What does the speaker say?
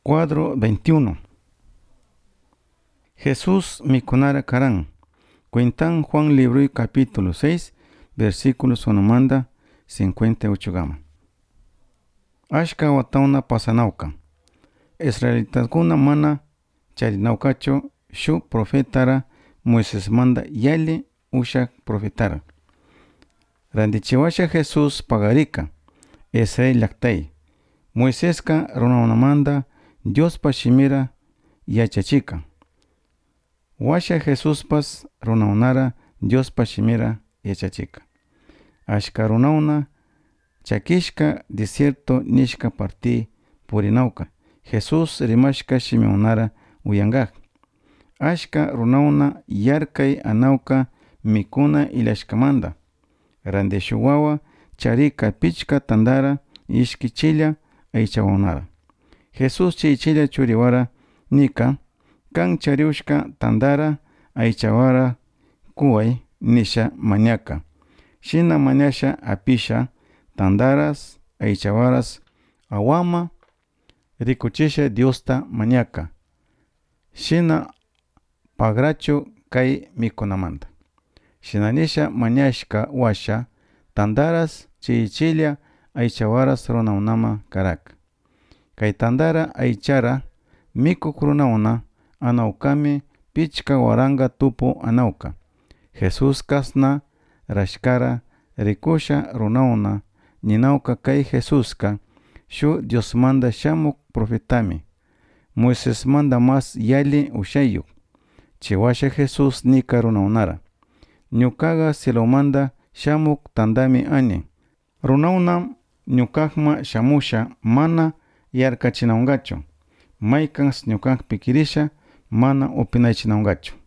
Cuadro 21. Jesús mikunara karan. Cuentan Juan libro y capítulo 6, versículos 1 manda 58 gama. Ashka watauna pasanauka. Israelitas guna mana charinaukacho shu profetara Moisés manda yali ushak profetara. Randichiwasha Jesús pagarika. Israel laktay. Moiséska runamanda Dios pashimira yachachika. Washa Jesús pas runaunara Dios pashimira yachachika. Ashka runauna chakishka desierto nishka parti purinauka. Jesús rimashka shimeunara uyangak. Ashka runauna yarkay anauka mikuna ilashkamanda. Randeshuwawa charika pichka tandara ishkichilla aichawanara. Jesús chichilla churiwara nika kan chariushka tandara aichawara kuway nisha mañaka. Shina mañasha apisha tandaras aichawaras awama rikuchisha Diosta mañaka. Shina pagracho kay mikunamanta. Shinanisha mañashka washa tandaras chichilla aichawaras runaunama karak. Kay tandara aichara mikuk runauna anaukami pichka waranga tupu anauka. Jesús kasna rashkara rikusha runauna ninauka kay Jesúska shu Dios manda shamuk profetami. Moisés manda mas yali ushayuk. Chiwasha Jesús nika runaunara. Nyukaga silomanda shamuk tandami ani. Runaunam nyukakma shamusha mana yarkachinaungacho. Maikans nyukak pikirisha mana opinaychinaungacho.